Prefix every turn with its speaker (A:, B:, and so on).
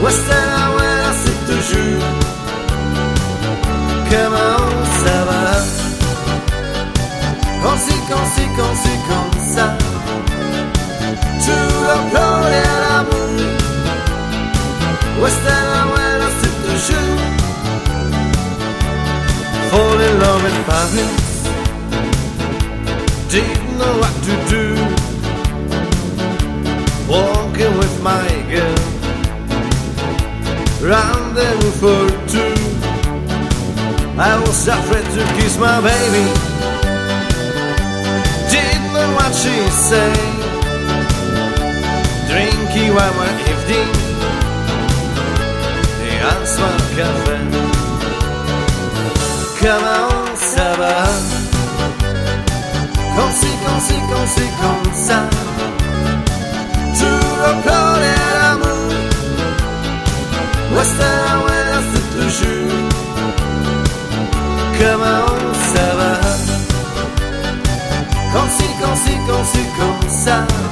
A: Western Abuela, c'est toujours. Comment ça va? Comme ça. Toujours pleurer à l'amour. Western Abuela, c'est toujours. Fall in love in Paris. Didn't know what to do. Walking with my girl. Rendezvous for two. I was afraid to kiss my baby. Didn't know what she said. Drinking while my evening. Et un soir café. Comment ça va? Comme ça. Toujours pleurer à l'amour. Western Abuela, c'est toujours. Comment ça va? Comme ça.